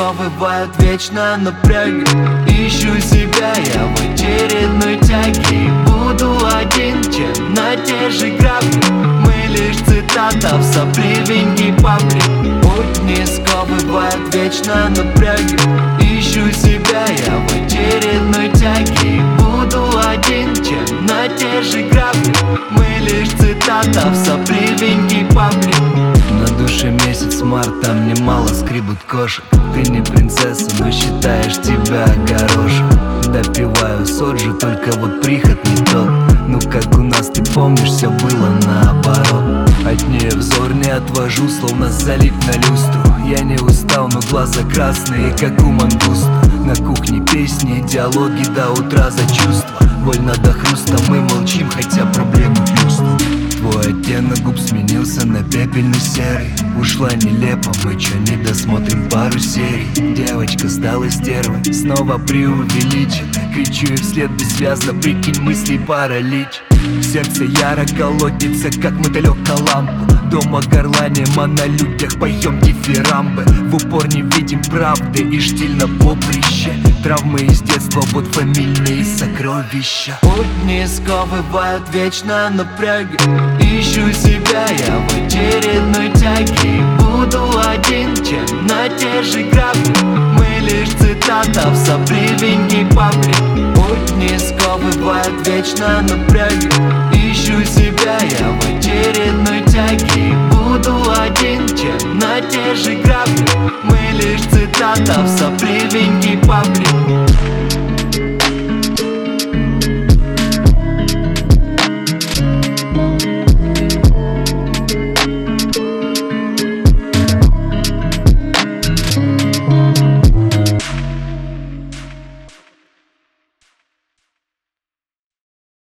сковывают вечно напряги. Ищу себя я в очередной тяге и буду один, чем на те же грабли. Мы лишь цитата в сопливенький паблик. Путь не сковывает вечно напряги. Ищу себя я в очередной тяге и буду один, чем на те же грабли. Мы лишь цитата в сопливенький паблик. На душе месяц март, там немало скребут кошек. Ты не принцесса, но считаешь тебя огорошем. Допиваю соджу, только вот приход не тот. Ну как у нас, ты помнишь, все было наоборот. От нее взор не отвожу, словно залип на люстру. Я не устал, но глаза красные, как у мангуста. На кухне песни, диалоги до утра за чувства. Больно до хруста, мы молчим, хотя проблемы плюснут. Твой оттенок губ сменился на пепельно-серый. Ушла нелепо, мы чё не досмотрим пару серий. Девочка стала стервой, снова преувеличена. Кричу ей вслед бессвязно, прикинь, мыслей паралич. Сердце яро колотится, как мотылёк на лампу. Дома горланим, а на людях поем дифирамбы. В упор не видим правды и штиль на поприще. Травмы из детства, вот фамильные сокровища. Путь не сковывают вечно напряги. Ищу себя я в очередной тяге и буду один, чем на те же грабли. Мы лишь цитата в сопливенький паблик. Путь не сковывает вечно напряги. Ищу себя я в очередной тяге и буду один, чем на те же грабли. Мы лишь цитата в сопливенький паблик.